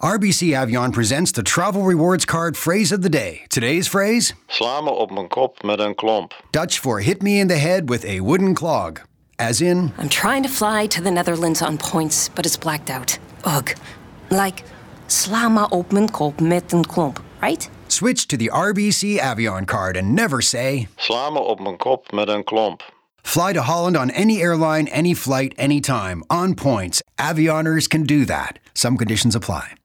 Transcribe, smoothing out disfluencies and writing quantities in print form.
RBC Avion presents the Travel Rewards Card phrase of the day. Today's phrase? Sla me op mijn kop met een klomp. Dutch for hit me in the head with a wooden clog. As in, I'm trying to fly to the Netherlands on points, but it's blacked out. Ugh. Like, sla me op mijn kop met een klomp, right? switch to the RBC Avion card and never say, Sla me op mijn kop met een klomp. Fly to Holland on any airline, any flight, anytime, on points. Avioners can do that. Some conditions apply.